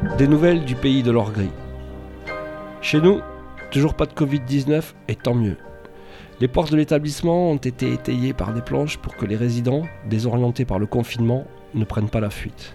Des nouvelles du pays de l'or gris. Chez nous, toujours pas de Covid-19 et tant mieux. Les portes de l'établissement ont été étayées par des planches pour que les résidents, désorientés par le confinement, ne prennent pas la fuite.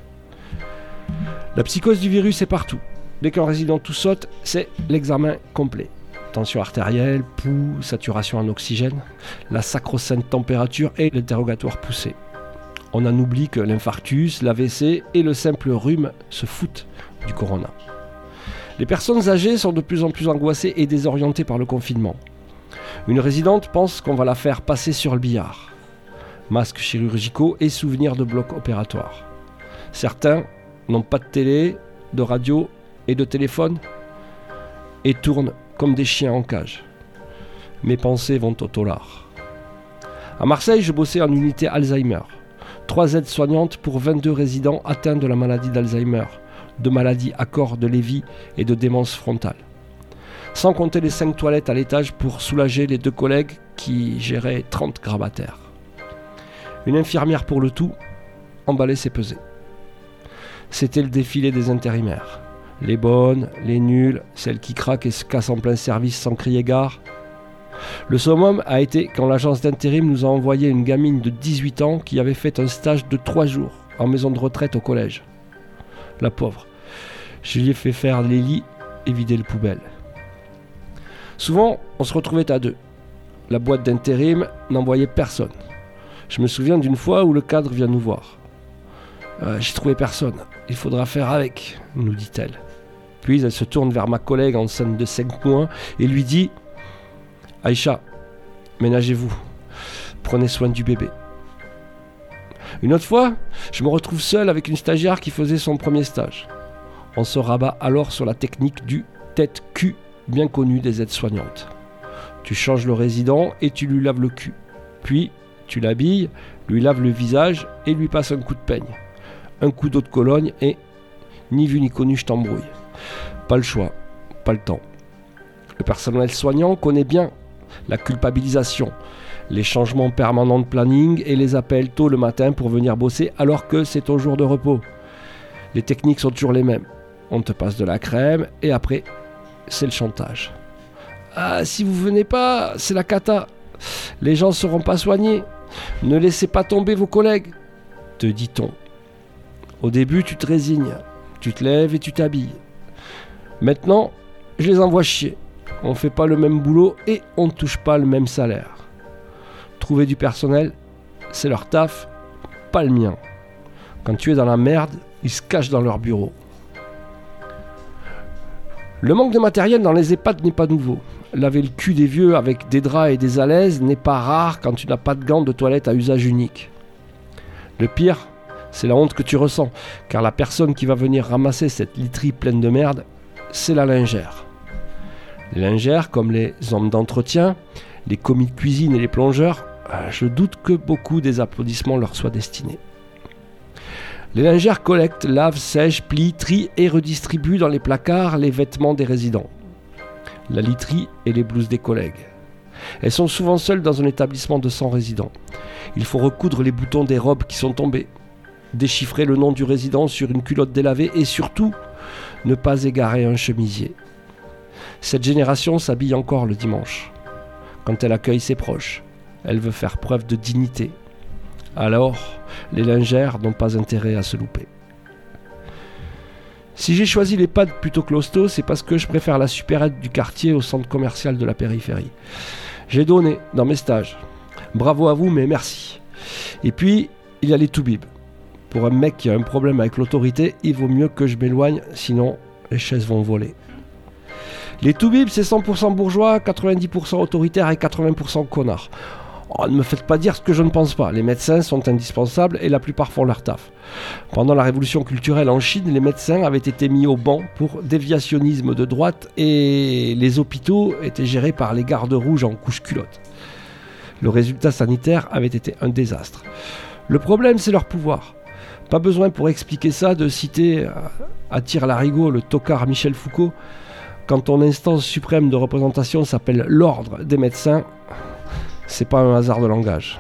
La psychose du virus est partout. Dès qu'un résident tout saute, c'est l'examen complet. Tension artérielle, pouls, saturation en oxygène, la sacro-sainte température et l'interrogatoire poussé. On en oublie que l'infarctus, l'AVC et le simple rhume se foutent du corona. Les personnes âgées sont de plus en plus angoissées et désorientées par le confinement. Une résidente pense qu'on va la faire passer sur le billard. Masques chirurgicaux et souvenirs de blocs opératoires. Certains n'ont pas de télé, de radio et de téléphone et tournent comme des chiens en cage. Mes pensées vont au tolard. À Marseille, je bossais en unité Alzheimer. 3 aides-soignantes pour 22 résidents atteints de la maladie d'Alzheimer, de maladies à corps de Lévy et de démence frontale. Sans compter les 5 toilettes à l'étage pour soulager les 2 collègues qui géraient 30 grabataires. Une infirmière pour le tout, emballer c'est peser. C'était le défilé des intérimaires. Les bonnes, les nulles, celles qui craquent et se cassent en plein service sans crier gare. Le summum a été quand l'agence d'intérim nous a envoyé une gamine de 18 ans qui avait fait un stage de 3 jours en maison de retraite au collège. La pauvre. Je lui ai fait faire les lits et vider les poubelles. Souvent, on se retrouvait à 2. La boîte d'intérim n'envoyait personne. Je me souviens d'une fois où le cadre vient nous voir. J'ai trouvé personne. Il faudra faire avec, nous dit-elle. Puis elle se tourne vers ma collègue enceinte de 5 mois et lui dit « Aïcha, ménagez-vous. Prenez soin du bébé. » Une autre fois, je me retrouve seul avec une stagiaire qui faisait son premier stage. On se rabat alors sur la technique du tête-cul bien connue des aides-soignantes. Tu changes le résident et tu lui laves le cul. Puis, tu l'habilles, lui laves le visage et lui passes un coup de peigne. Un coup d'eau de Cologne et ni vu ni connu, je t'embrouille. Pas le choix, pas le temps. Le personnel soignant connaît bien la culpabilisation, les changements permanents de planning et les appels tôt le matin pour venir bosser alors que c'est ton jour de repos. Les techniques sont toujours les mêmes. On te passe de la crème et après, c'est le chantage. Ah, si vous venez pas, c'est la cata. Les gens ne seront pas soignés. Ne laissez pas tomber vos collègues, te dit-on. Au début, tu te résignes. Tu te lèves et tu t'habilles. Maintenant, je les envoie chier. On ne fait pas le même boulot et on ne touche pas le même salaire. Trouver du personnel, c'est leur taf, pas le mien. Quand tu es dans la merde, ils se cachent dans leur bureau. Le manque de matériel dans les EHPAD n'est pas nouveau. Laver le cul des vieux avec des draps et des alaises n'est pas rare quand tu n'as pas de gants de toilette à usage unique. Le pire, c'est la honte que tu ressens, car la personne qui va venir ramasser cette literie pleine de merde, c'est la lingère. Les lingères, comme les hommes d'entretien, les commis de cuisine et les plongeurs, je doute que beaucoup des applaudissements leur soient destinés. Les lingères collectent, lavent, sèchent, plient, trient et redistribuent dans les placards les vêtements des résidents. La literie et les blouses des collègues. Elles sont souvent seules dans un établissement de 100 résidents. Il faut recoudre les boutons des robes qui sont tombés, déchiffrer le nom du résident sur une culotte délavée et surtout, ne pas égarer un chemisier. Cette génération s'habille encore le dimanche. Quand elle accueille ses proches, elle veut faire preuve de dignité. Alors, les lingères n'ont pas intérêt à se louper. Si j'ai choisi l'EHPAD plutôt que l'hosto, c'est parce que je préfère la supérette du quartier au centre commercial de la périphérie. J'ai donné dans mes stages. Bravo à vous, mais merci. Et puis, il y a les toubibs. Pour un mec qui a un problème avec l'autorité, il vaut mieux que je m'éloigne, sinon les chaises vont voler. Les toubibs, c'est 100% bourgeois, 90% autoritaires et 80% connards. Oh, ne me faites pas dire ce que je ne pense pas. Les médecins sont indispensables et la plupart font leur taf. Pendant la révolution culturelle en Chine, les médecins avaient été mis au banc pour déviationnisme de droite et les hôpitaux étaient gérés par les gardes rouges en couche-culotte. Le résultat sanitaire avait été un désastre. Le problème, c'est leur pouvoir. Pas besoin pour expliquer ça de citer à tire-larigot le tocard Michel Foucault. Quand ton instance suprême de représentation s'appelle l'ordre des médecins, c'est pas un hasard de langage.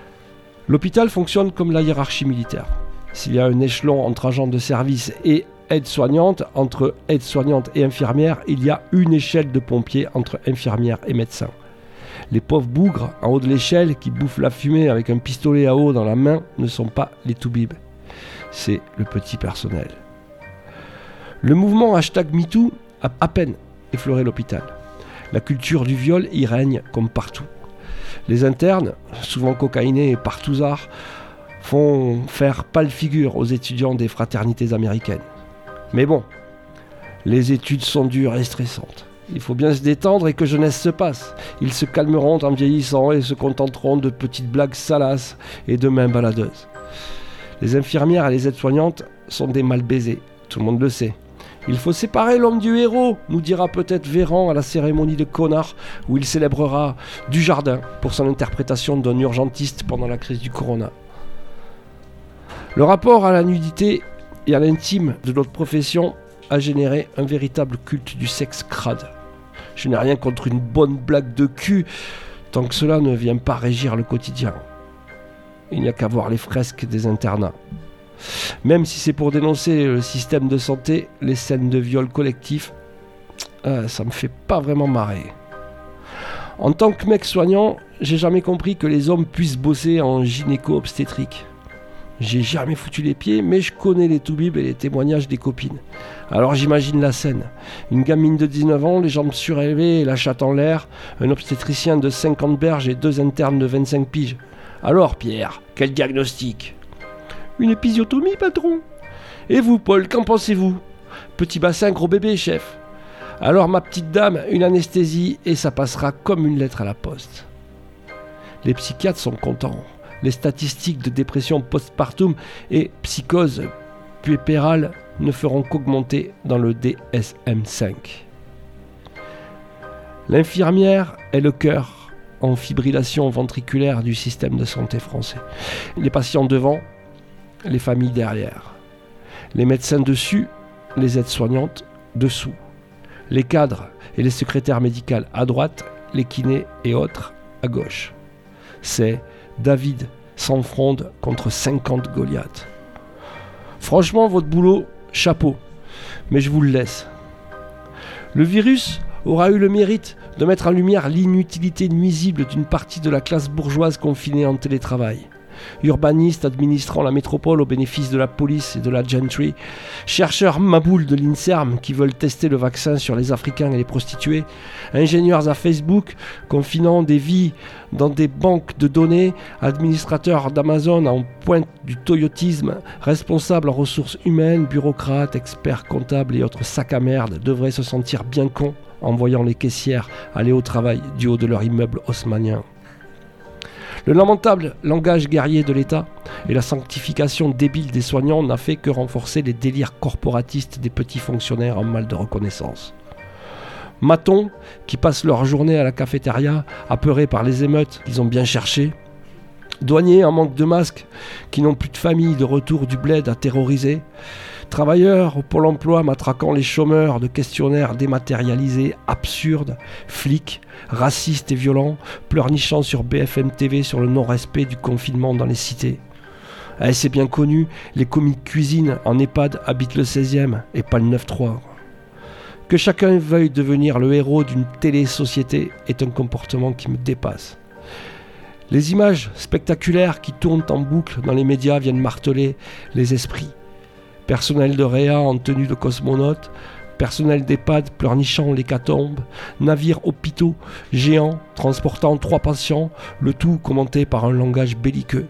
L'hôpital fonctionne comme la hiérarchie militaire. S'il y a un échelon entre agents de service et aide-soignante, entre aide-soignante et infirmière, il y a une échelle de pompiers entre infirmière et médecin. Les pauvres bougres en haut de l'échelle qui bouffent la fumée avec un pistolet à eau dans la main ne sont pas les toubibs. C'est le petit personnel. Le mouvement #MeToo a à peine effleuré l'hôpital. La culture du viol y règne comme partout. Les internes, souvent cocaïnés et partouzards, font faire pâle figure aux étudiants des fraternités américaines. Mais bon, les études sont dures et stressantes. Il faut bien se détendre et que jeunesse se passe. Ils se calmeront en vieillissant et se contenteront de petites blagues salaces et de mains baladeuses. Les infirmières et les aides-soignantes sont des mal baisés, tout le monde le sait. Il faut séparer l'homme du héros, nous dira peut-être Véran à la cérémonie de Connard, où il célébrera Dujardin pour son interprétation d'un urgentiste pendant la crise du corona. Le rapport à la nudité et à l'intime de notre profession a généré un véritable culte du sexe crade. Je n'ai rien contre une bonne blague de cul, tant que cela ne vient pas régir le quotidien. Il n'y a qu'à voir les fresques des internats. Même si c'est pour dénoncer le système de santé, les scènes de viol collectif, ça me fait pas vraiment marrer. En tant que mec soignant, j'ai jamais compris que les hommes puissent bosser en gynéco-obstétrique. J'ai jamais foutu les pieds, mais je connais les toubibs et les témoignages des copines. Alors j'imagine la scène. Une gamine de 19 ans, les jambes surélevées et la chatte en l'air, un obstétricien de 50 berges et 2 internes de 25 piges. Alors Pierre, quel diagnostic ? Une épisiotomie, patron. Et vous, Paul, qu'en pensez-vous ? Petit bassin, gros bébé, chef. Alors ma petite dame, une anesthésie et ça passera comme une lettre à la poste. Les psychiatres sont contents. Les statistiques de dépression postpartum et psychose puérpérale ne feront qu'augmenter dans le DSM-5. L'infirmière est le cœur en fibrillation ventriculaire du système de santé français. Les patients devant, les familles derrière. Les médecins dessus, les aides-soignantes dessous. Les cadres et les secrétaires médicales à droite, les kinés et autres à gauche. C'est David sans fronde contre 50 Goliaths. Franchement, votre boulot, chapeau, mais je vous le laisse. Le virus aura eu le mérite de mettre en lumière l'inutilité nuisible d'une partie de la classe bourgeoise confinée en télétravail. Urbanistes administrant la métropole au bénéfice de la police et de la gentry, chercheurs maboules de l'INSERM qui veulent tester le vaccin sur les Africains et les prostituées, ingénieurs à Facebook confinant des vies dans des banques de données, administrateurs d'Amazon en pointe du toyotisme, responsables en ressources humaines, bureaucrates, experts comptables et autres sacs à merde devraient se sentir bien cons en voyant les caissières aller au travail du haut de leur immeuble haussmannien. Le lamentable langage guerrier de l'État et la sanctification débile des soignants n'a fait que renforcer les délires corporatistes des petits fonctionnaires en mal de reconnaissance. Matons, qui passent leur journée à la cafétéria, apeurés par les émeutes qu'ils ont bien cherchées. Douaniers en manque de masques, qui n'ont plus de famille de retour du bled à terroriser. Travailleurs au Pôle emploi matraquant les chômeurs de questionnaires dématérialisés absurdes, flics, racistes et violents, pleurnichant sur BFM TV sur le non-respect du confinement dans les cités. C'est bien connu, les commis de cuisine en EHPAD habitent le 16e et pas le 9-3. Que chacun veuille devenir le héros d'une télé-société est un comportement qui me dépasse. Les images spectaculaires qui tournent en boucle dans les médias viennent marteler les esprits. Personnel de réa en tenue de cosmonaute, personnel d'EHPAD pleurnichant l'hécatombe, navires hôpitaux géants transportant 3 patients, le tout commenté par un langage belliqueux.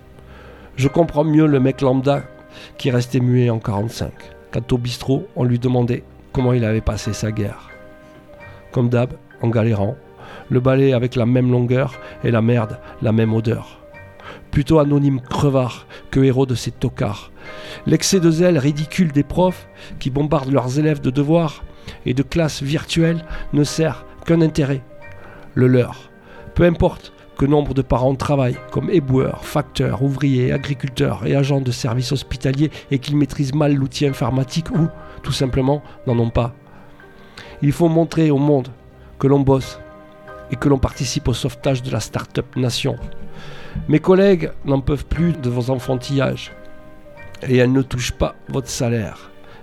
Je comprends mieux le mec lambda qui restait muet en 45, quand au bistrot on lui demandait comment il avait passé sa guerre. Comme d'hab, en galérant, le balai avec la même longueur et la merde la même odeur. Plutôt anonyme crevard que héros de ces tocards. L'excès de zèle ridicule des profs qui bombardent leurs élèves de devoirs et de classes virtuelles ne sert qu'un intérêt, le leur. Peu importe que nombre de parents travaillent comme éboueurs, facteurs, ouvriers, agriculteurs et agents de services hospitaliers et qu'ils maîtrisent mal l'outil informatique ou, tout simplement, n'en ont pas. Il faut montrer au monde que l'on bosse et que l'on participe au sauvetage de la start-up nation. Mes collègues n'en peuvent plus de vos enfantillages et elles ne touchent pas votre salaire.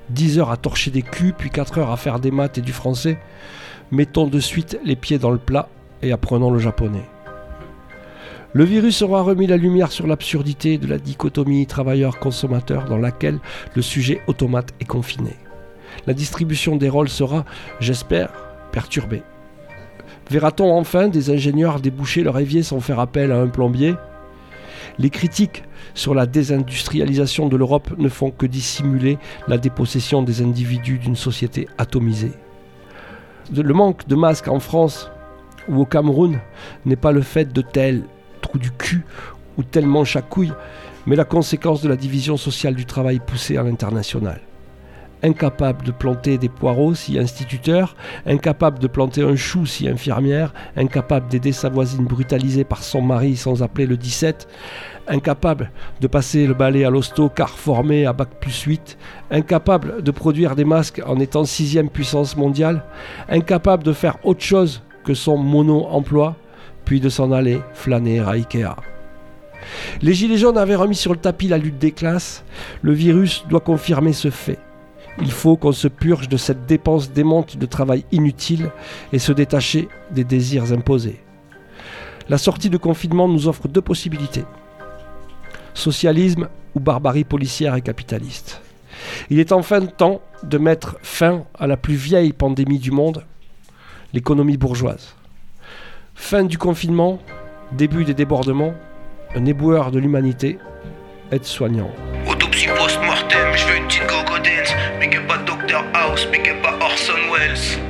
10 heures à torcher des culs, puis 4 heures à faire des maths et du français, mettons de suite les pieds dans le plat et apprenons le japonais. Le virus aura remis la lumière sur l'absurdité de la dichotomie travailleur-consommateur dans laquelle le sujet automate est confiné. La distribution des rôles sera, j'espère, perturbée. Verra-t-on enfin des ingénieurs déboucher leur évier sans faire appel à un plombier ? Les critiques sur la désindustrialisation de l'Europe ne font que dissimuler la dépossession des individus d'une société atomisée. Le manque de masques en France ou au Cameroun n'est pas le fait de tel trou du cul ou tel manche à couilles, mais la conséquence de la division sociale du travail poussée à l'international. Incapable de planter des poireaux si instituteur, incapable de planter un chou si infirmière, incapable d'aider sa voisine brutalisée par son mari sans appeler le 17, incapable de passer le balai à l'hosto car formé à bac+8, incapable de produire des masques en étant 6e puissance mondiale, incapable de faire autre chose que son mono-emploi, puis de s'en aller flâner à Ikea. Les Gilets jaunes avaient remis sur le tapis la lutte des classes. Le virus doit confirmer ce fait. Il faut qu'on se purge de cette dépense démente de travail inutile et se détacher des désirs imposés. La sortie de confinement nous offre 2 possibilités. Socialisme ou barbarie policière et capitaliste. Il est enfin temps de mettre fin à la plus vieille pandémie du monde, l'économie bourgeoise. Fin du confinement, début des débordements, un éboueur de l'humanité, aide-soignant. Autopsie post-mortem, je veux une petite go-go dance. Big up à Dr House, big up à Orson Welles.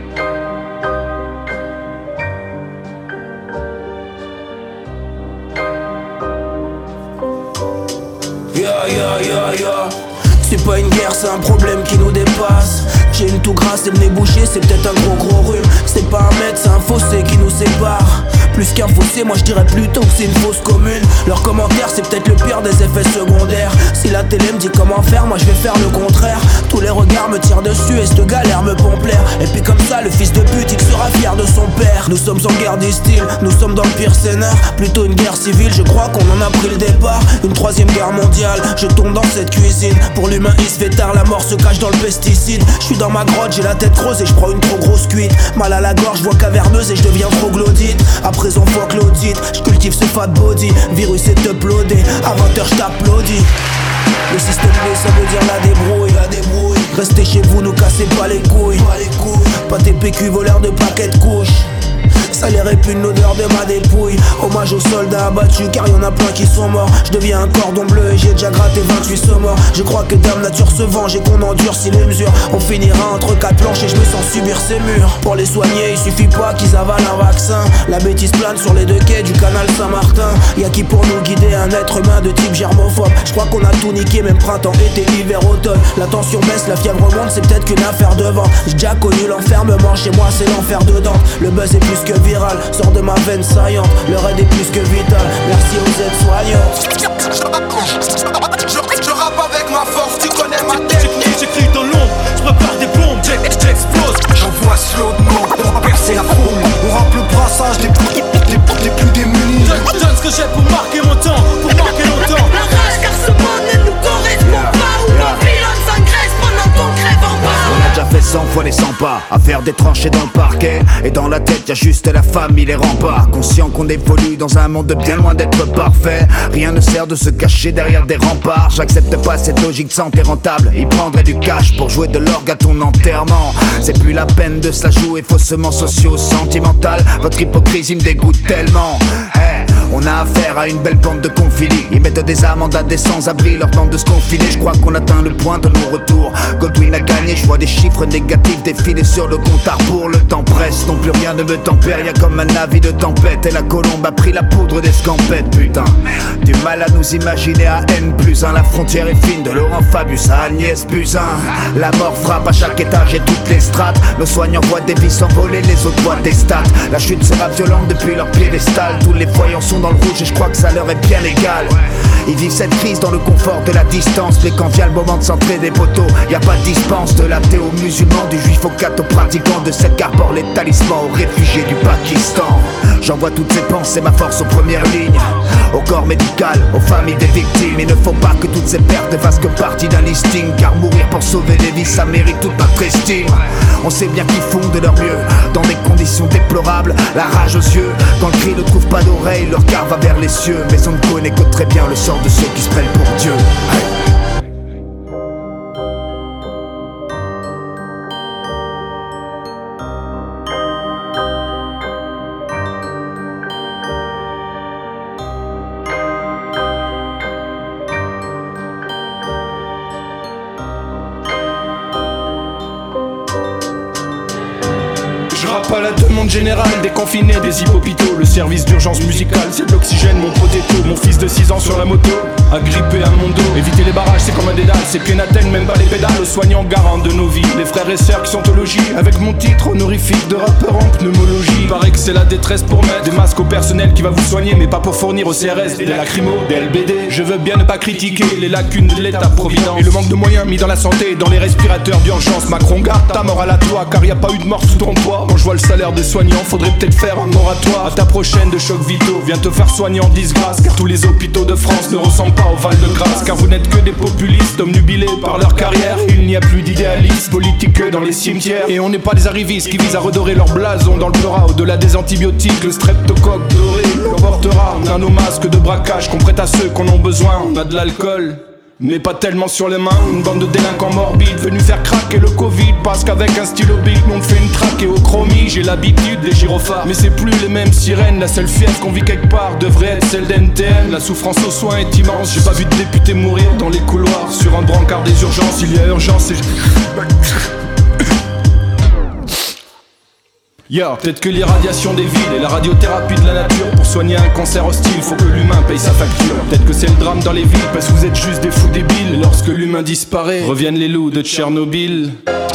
C'est pas une guerre, c'est un problème qui nous dépasse. J'ai une toux grasse et le nez bouché, c'est peut-être un gros rhume. C'est pas un mètre, c'est un fossé qui nous sépare. Plus qu'un fossé, moi je dirais plutôt que c'est une fosse commune. Leurs commentaires, c'est peut-être le pire des effets secondaires. Si la télé me dit comment faire, moi je vais faire le contraire. Tous les regards me tirent dessus et cette galère me pompe l'air. Et puis comme ça, le fils de pute, il sera fier de son père. Nous sommes en guerre des styles, nous sommes dans le pire scénar. Plutôt une guerre civile, je crois qu'on en a pris le départ. Une 3e guerre mondiale, je tombe dans cette cuisine. Pour l'humain il se fait tard, la mort se cache dans le pesticide. Je suis dans ma grotte, j'ai la tête creuse et je prends une trop grosse cuite. Mal à la gorge, voix caverneuse et je deviens troglodyte. À présent fuck l'audit, je cultive ce fat body. Virus est uploadé, à 20h je t'applaudis. Le système B, ça veut dire la débrouille. Restez chez vous, nous cassez pas les couilles. Pas tes PQ voleurs de paquets de couches. Ça les répugne l'odeur de ma dépouille. Hommage aux soldats abattus car y'en a plein qui sont morts. Je deviens un cordon bleu et j'ai déjà gratté 28 morts. Je crois que Dame Nature se venge et qu'on endurcit les mesures. On finira entre 4 planches et je me sens subir ces murs. Pour les soigner il suffit pas qu'ils avalent un vaccin. La bêtise plane sur les 2 quais du canal Saint-Martin. Y'a qui pour nous guider un être humain de type germophobe. Je crois qu'on a tout niqué, même printemps, été, hiver, automne. La tension baisse, la fièvre remonte, c'est peut-être qu'une affaire de vent. J'ai déjà connu l'enfermement, chez moi c'est l'enfer dedans. Le buzz est plus que viral, sort de ma veine saillante. Le raid est plus que vital, merci aux aides-soignantes. Je rappe avec ma force, tu connais ma technique. J'écris dans l'ombre, je prépare des bombes, j'explose. J'envoie slow de mort, on va percer la foule. On rappe le brassage des plus démunis. Donne ce que j'ai pour marquer mon temps, pour marquer longtemps. La rage car ce monde ne nous correspond pas. Où Babylone s'engraisse pendant qu'on crève en bas. On a déjà fait 100 fois les 100 pas, à faire des tranchées dans le parquet. Et dans la tête y'a juste la famille, les remparts. Conscient qu'on évolue dans un monde bien loin d'être parfait. Rien ne sert de se cacher derrière des remparts. J'accepte pas cette logique de santé rentable. Il prendrait du cash pour jouer de l'orgue à ton enterrement. C'est plus la peine de se la jouer faussement socio-sentimental. Votre hypocrisie me dégoûte tellement. Hey, on a affaire à une belle bande de confilis. Ils mettent des amendes à des sans-abri leur temps de se confiler. Je crois qu'on atteint le point de nos retours. Godwin a gagné, je vois des chiffres négatifs défiler sur le compte à rebours. Le temps presse, non plus rien ne me tempère. Y'a comme un avis de tempête et la colombe a pris la poudre des scampettes. Putain, du mal à nous imaginer à N+1. La frontière est fine de Laurent Fabius à Agnès Buzyn. La mort frappe à chaque étage et toutes les strates. Nos soignants voient des vies s'envoler, les autres voient des stats. La chute sera violente depuis leur piédestal. Tous les voyants sont dans dans le rouge et je crois que ça leur est bien égal. Ils vivent cette crise dans le confort de la distance, mais quand vient le moment de centrer des poteaux, y a pas de dispense. De l'athée au musulman, du juif au catho pratiquant, de cette qu'arbore les talismans aux réfugiés du Pakistan. J'envoie toutes ces pensées, ma force aux premières lignes, au corps médical, aux familles des victimes. Il ne faut pas que toutes ces pertes ne fassent que partie d'un listing, car mourir pour sauver les vies, ça mérite toute notre estime. On sait bien qu'ils font de leur mieux, dans des conditions déplorables, la rage aux yeux. Quand le cri ne trouve pas d'oreille, leur regard va vers les cieux. Mais on ne connaît que très bien le sort de ceux qui se prennent pour Dieu. À la demande générale des confinés, des hippopitaux. Le service d'urgence musicale, c'est de l'oxygène, mon potato. Mon fils de 6 ans sur la moto, agrippé à mon dos. Éviter les barrages, c'est comme un dédale. Ses pieds n'atteignent même pas les pédales. Aux soignants garants de nos vies, les frères et sœurs qui sont au logis. Avec mon titre honorifique de rappeur en pneumologie. Paraît que c'est la détresse pour mettre des masques au personnel qui va vous soigner, mais pas pour fournir au CRS des lacrymos, des LBD. Je veux bien ne pas critiquer les lacunes de l'état-providence et le manque de moyens mis dans la santé et dans les respirateurs d'urgence. Macron, garde ta mort à la toi, car y a pas eu de mort sous ton toit. Quand je vois le salaire des soignants, faudrait peut-être faire un moratoire. À ta prochaine de choc vitaux, viens te faire soigner en disgrâce, car tous les hôpitaux de France ne ressemblent pas au Val-de-Grâce. Car vous n'êtes que des populistes, obnubilés par leur carrière. Il n'y a plus d'idéalistes politiques que dans les cimetières. Et on n'est pas des arrivistes qui visent à redorer leur blason dans le pleura. Au-delà des antibiotiques, le streptocoque doré l'emportera. On a nos masques de braquage qu'on prête à ceux qu'on en ont besoin. On a de l'alcool, mais pas tellement sur les mains. Une bande de délinquants morbides venus faire craquer le Covid. Parce qu'avec un stylo bic, on fait une traque et au chromie. J'ai l'habitude des gyrophares, mais c'est plus les mêmes sirènes. La seule fièvre qu'on vit quelque part devrait être celle d'NTM. La souffrance aux soins est immense. J'ai pas vu de député mourir dans les couloirs sur un brancard des urgences. Il y a urgence et peut-être que l'irradiation des villes et la radiothérapie de la nature pour soigner un cancer hostile, faut que l'humain paye sa facture. Peut-être que c'est le drame dans les villes parce que vous êtes juste des fous débiles. Et lorsque l'humain disparaît, reviennent les loups de Tchernobyl.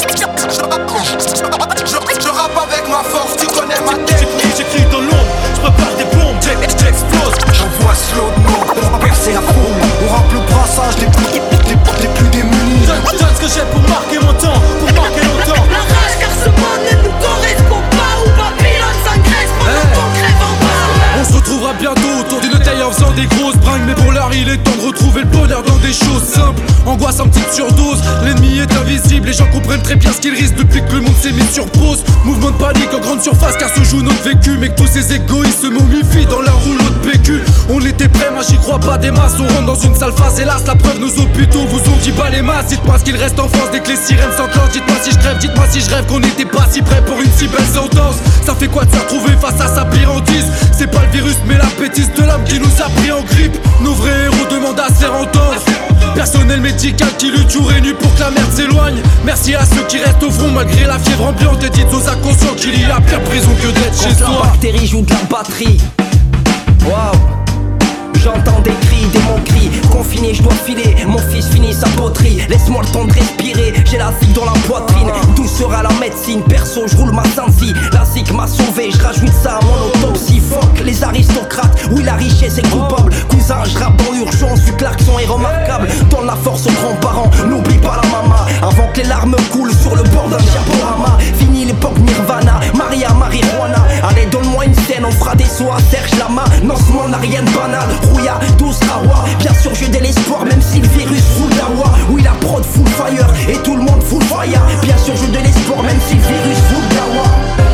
Je rappe avec ma force, tu connais ma tête. J'écris dans l'ombre, je prépare des bombes, j'explose. J'envoie slow de mort, on va percer la foule. On rappe le brassage des plus démunis. Donne ce que j'ai pour marquer mon temps, pour marquer longtemps. La rage car ce monde ne nous correspond pas. Ou Babylone s'engraisse pendant qu'on crève en bas. On se retrouvera bientôt autour d'une taille en faisant des grosses bringues. Mais pour l'heure il est temps de retrouver le bonheur dans des choses simples. Angoisse en petite surdose, l'ennemi est invisible. Les gens comprennent très bien ce qu'ils risquent depuis que le monde s'est mis sur pause. Mouvement de panique en grande surface car se joue notre vécu. Mais que tous ces égoïstes se momifient dans leur rouleau de PQ. On était prêts, moi j'y crois pas des masses. On rentre dans une sale phase, hélas la preuve nos hôpitaux vous ont dit pas les masses. Dites-moi ce qu'il reste en France dès que les sirènes s'enclenchent. Dites-moi si je rêve, dites-moi si je rêve qu'on n'était pas si près pour une si belle sentence. Ça fait quoi de se retrouver face à sa pire hantise? C'est pas le virus mais la bêtise de l'homme qui nous a pris en grippe. Nos vrais héros demandent à se faire entendre. Personnel médical qui lutte jour et nuit pour que la merde s'éloigne. Merci à ceux qui restent au front malgré la fièvre ambiante. Et dites aux inconscients qu'il y a pire prison que d'être chez soi. La bactérie joue de la batterie. Waouh. J'entends des cris, des mots cris. Confiné, je dois filer. Mon fils finit sa poterie. Laisse-moi le temps de respirer. J'ai la zik dans la poitrine. D'où sera la médecine? Perso, je roule ma Sansi. La zik m'a sauvé, je rajoute ça à mon autopsie. Fuck les aristocrates. Oui, la richesse est coupable. Cousin, je rappe dans l'urgence. Vu que l'accent est remarquable. Donne la force aux grands-parents. N'oublie pas la maman. Avant que les larmes coulent sur le bord d'un diaporama. Fini l'époque Nirvana. Maria, marijuana. Allez, donne-moi une scène. On fera des sauts à Serge Lama. Non, ce monde n'a rien de banal. Rouya, 12 Rawa. Bien sûr j'ai de l'espoir même si le virus fout d'awa. Oui la prod full fire et tout le monde full fire. Bien sûr j'ai de l'espoir même si le virus fout d'awa.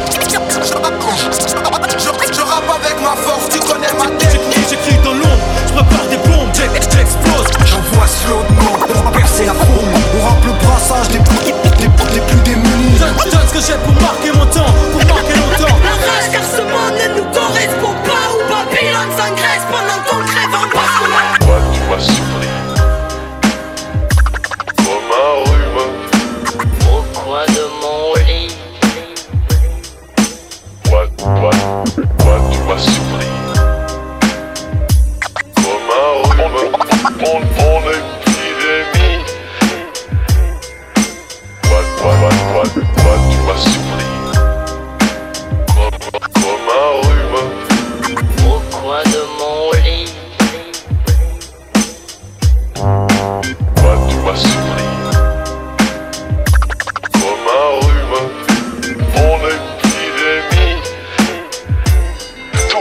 Je rappe avec ma force, tu connais ma tête. J'écris dans l'ombre, je prépare des bombes, j'explose. J'envoie slow de mort, on va percer la foule. On rappe le brassage des plus démunis. Donne ce que j'ai pour marquer mon temps, pour marquer longtemps. La rage car ce monde ne nous correspond pas. Ou Babylone s'engraisse pendant qu'on crève en bas. Toi tu m'as surpris comme un rhume Au coin de mon lit. Toi tu m'as surpris comme un rhume en épidémie. Toi tu m'as surpris comme un rhume au coin de mon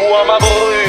à ma brume.